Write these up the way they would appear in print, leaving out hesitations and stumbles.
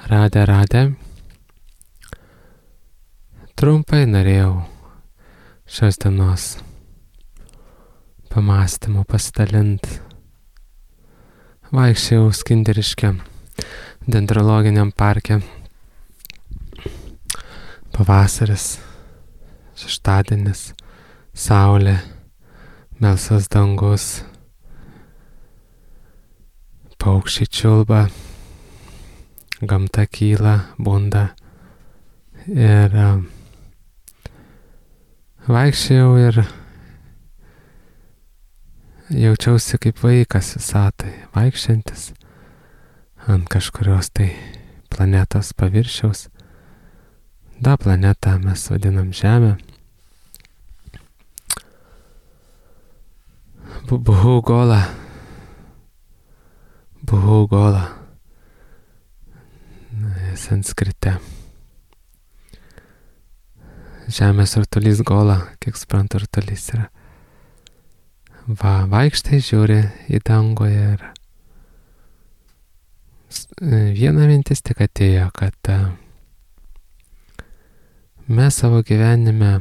Radę. Trumpai norėjau šios dienos pamąstymų pasidalinti. Vaikščiojau Skinderiške dendrologiniam parke. Pavasaris, šeštadienis, saulė, melsvas dangus, paukščiai čiulba, gamta kyla, bunda. Ir vaikščiojau ir jaučiausi kaip vaikas visatai, vaikščiantis ant kažkurios tai planetos paviršiaus. Da planetą mes vadinam Žemę. Buvau gola sanskrite. Žemės rutulys gola, kiek suprantu, rutulys yra. Vaikštai žiūri į dangų ir viena mintis tik atėjo, kad mes savo gyvenime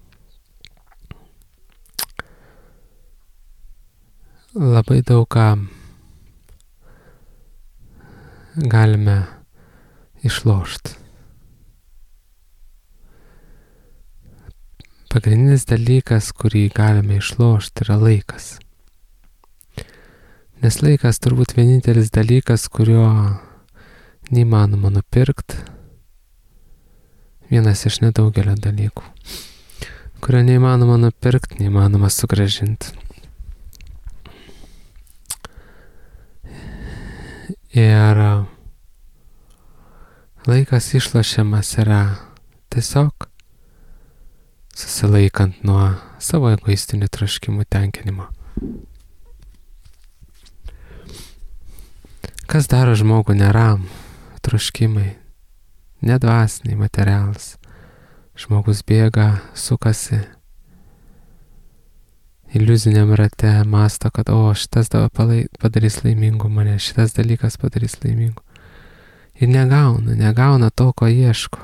labai daug ką galime išlošti. Pagrindinis dalykas, kurį galime išlošti, yra laikas. Nes laikas turbūt vienintelis dalykas, kurio neįmanoma nupirkti. Vienas iš nedaugelio dalykų, kurio neįmanoma nupirkti, neįmanoma sugrąžinti. Ir laikas išlošiamas yra tiesiog susilaikant nuo savo egoistinių troškimų tenkinimo. Kas daro žmogų neram? Troškimai, nedvasiniai, materialūs. Žmogus bėga, sukasi iliuziniam rate, mąsto, kad šitas padarys laimingų mane, šitas dalykas padarys laimingų. Ir negauna to, ko ieško.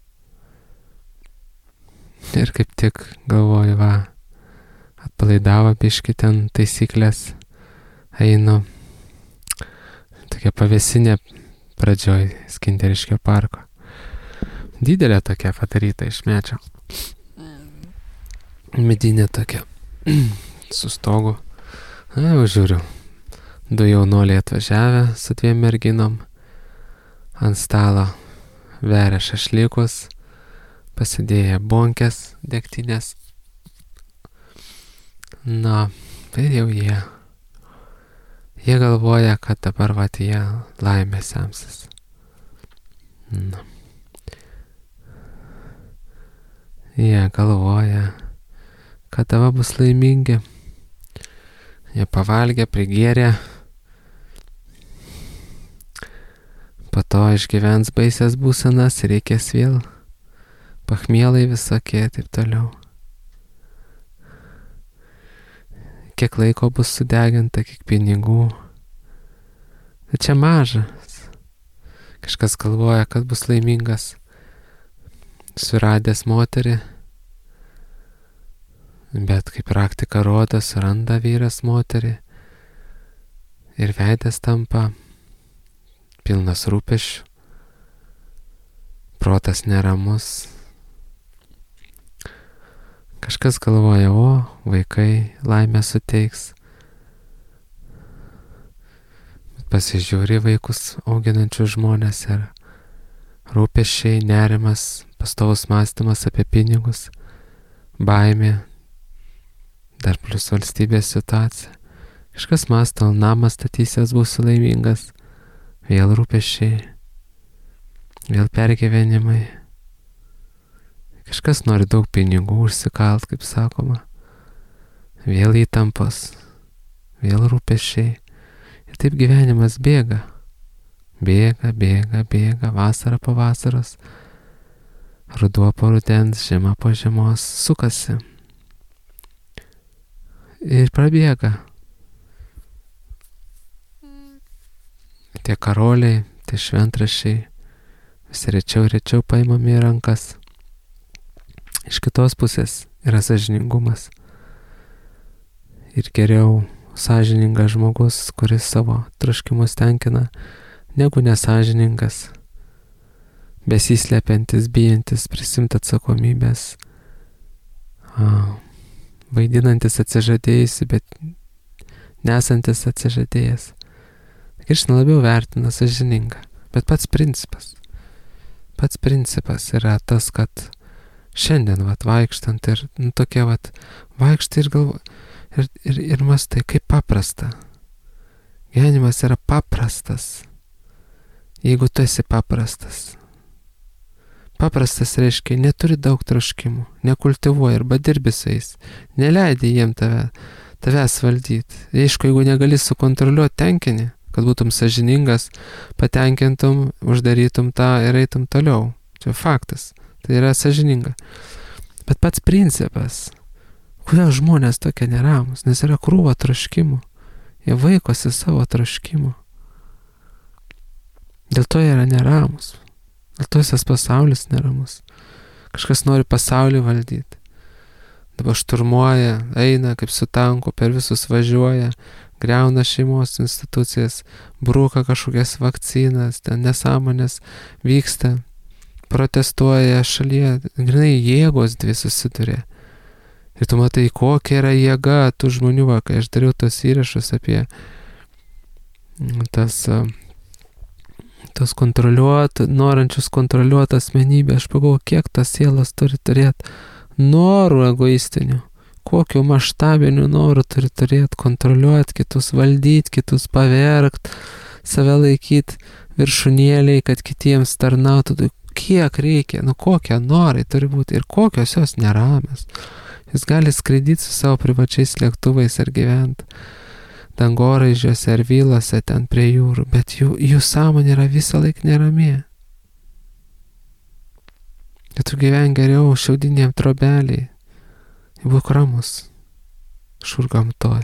Ir kaip tik galvoju, atpalaidavo biškį ten taisyklės, einu. Tokia pavėsinė pradžioj Skinderiškio parko. Didelė tokia padaryta iš medžio. Medinė tokia, su stogu. Jau žiūriu, 2 jaunuoliai atvažiavę su 2 merginom. Ant stalo veria šašlykus, pasidėję bonkes, degtinės. Ir jau jie galvoja, kad dabar jie laimę semsis. Jie galvoja, kad dabar bus laimingi. Jie pavalgė, prigėrė. Po to išgyvens baisias būsenas ir reikės vėl pachmielai visokie ir taip toliau. Kiek laiko bus sudeginta, kiek pinigų. Tai čia mažas. Kažkas galvoja, kad bus laimingas suradęs moterį. Bet kaip praktika rodo, suranda vyras moterį. Ir veidas tampa pilnas rūpesčių. Protas neramus. Kažkas galvoja, vaikai laimę suteiks. Bet pasižiūri vaikus auginančius žmonės ir rūpesčiai, nerimas, pastovus mąstymas apie pinigus, baimė, dar plus valstybės situacija. Kažkas mąsto, namą statysies, būsiu laimingas, vėl rūpesčiai, vėl pergyvenimai. Kažkas nori daug pinigų užsikalt, kaip sakoma. Vėl įtampos, vėl rūpesčiai. Ir taip gyvenimas bėga. Bėga, vasara po vasaros. Ruduo po rudens, žiema po žiemos, sukasi. Ir prabėga. Tie karoliai, tie šventraščiai, vis rečiau paimami į rankas. Iš kitos pusės yra sąžiningumas. Ir geriau sąžiningas žmogus, kuris savo troškimus tenkina, negu nesąžiningas, besislepiantis, bijantis prisimti atsakomybės, vaidinantis atsižadėjusi, bet nesantis atsižadėjęs. Krishna labiau vertina sąžiningą, bet pats principas yra tas, kad šiandien vaikštant ir tokie vaikštai ir galvoji ir mąstai, kaip paprasta. Gyvenimas yra paprastas, jeigu tu esi paprastas. Paprastas reiškia, neturi daug troškimų, nekultivuoji arba dirbi su jais, neleidai jiem tavęs valdyti. Aišku, jeigu negali sukontroliuoti, tenkini, kad būtum sąžiningas, patenkintum, uždarytum tą ir eitum toliau. Čia faktas, tai yra sąžininga. Bet pats principas, kodėl žmonės tokie neramus, nes yra krūva troškimų, jie vaikosi savo troškimų. Dėl to jie yra neramus, dėl to visas pasaulis neramus. Kažkas nori pasaulį valdyti. Dabar šturmuoja, eina kaip su tanku, per visus važiuoja, griauna šeimos institucijas, bruka kažkokias vakcinas, ten nesąmonės vyksta, protestuoja šalyje, grinai jėgos dvi susiduria. Ir tu matai, kokia yra jėga tų žmonių, kai aš dariau tos įrašus apie tos norančius kontroliuoti asmenybę, aš pagalvoju, kiek tas sielas turi turėti norų egoistinių, kokiu maštabiniu norų turi turėti kontroliuoti kitus, valdyti kitus, pavergt, save laikyti viršūnėliai, kad kitiems tarnautų. Kiek reikia, kokie norai turi būti ir kokios jos neramios. Jis gali skraidyti su savo privačiais lėktuvais ar gyventi dangoraižiuose ar vilose ten prie jūrų, bet jų sąmonė yra visą laiką nerami. Ir tu gyven geriau šiaudinėm trobeliai, būk ramus, šur gamtoj.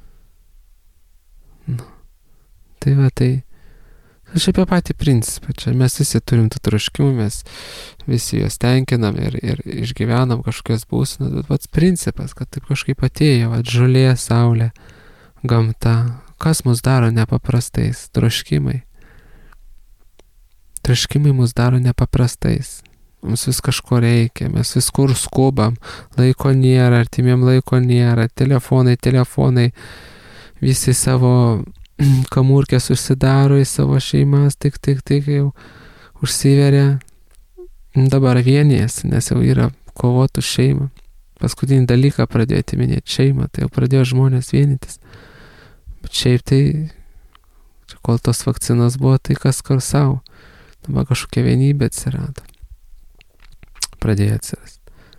Tai aš apie patį principą, čia mes visi turim tų troškimų, mes visi juos tenkinam ir išgyvenam kažkokias būsenas, bet pats principas, kad taip kažkaip atėjo, žolė, saulė, gamta, kas mus daro nepaprastais, troškimai. Troškimai mus daro nepaprastais. Mums vis kažko reikia, mes vis kur skubam, laiko nėra, artimiem laiko nėra, telefonai, visi savo kamurkės užsidaro į savo šeimas, tik jau užsiveria, dabar vienijasi, nes jau yra kovotų šeima. Paskutinį dalyką pradėjo atiminėti šeimą, tai jau pradėjo žmonės vienytis. Bet šiaip tai, kol tos vakcinos buvo, tai kas kur savo, dabar kažkokia vienybė atsirado. Pradėjo atsirasti.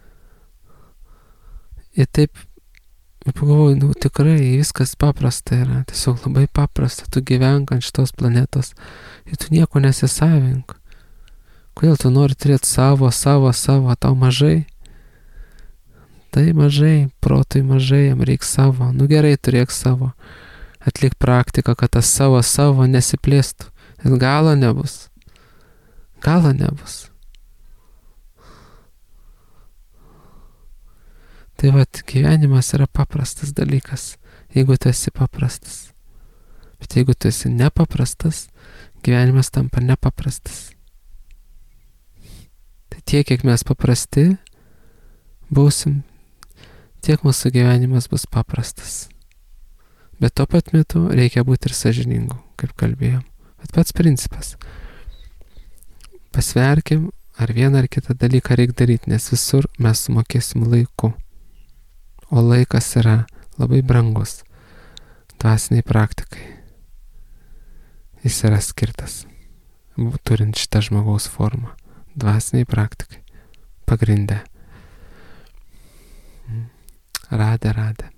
Ir taip, pagalvoju, tikrai viskas paprasta yra, tiesiog labai paprasta, tu gyvenk ant šitos planetos ir tu nieko nesisavink. Kodėl tu nori turėti savo, tau mažai? Tai mažai, protui mažai, jam reikia savo, gerai turėk savo, atlik praktiką, kad tas savo nesiplėstų, ir galo nebus. Tai gyvenimas yra paprastas dalykas, jeigu tu esi paprastas. Bet jeigu tu esi nepaprastas, gyvenimas tampa nepaprastas. Tai tiek, kiek mes paprasti būsim, tiek mūsų gyvenimas bus paprastas. Bet tuo pat metu reikia būti ir sąžiningu, kaip kalbėjom. Bet pats principas. Pasverkim, ar vieną ar kitą dalyką reikia daryti, nes visur mes sumokėsim laiku. O laikas yra labai brangus dvasiniai praktikai. Jis yra skirtas, turint šitą žmogaus formą, dvasiniai praktikai, pagrinde. Radė.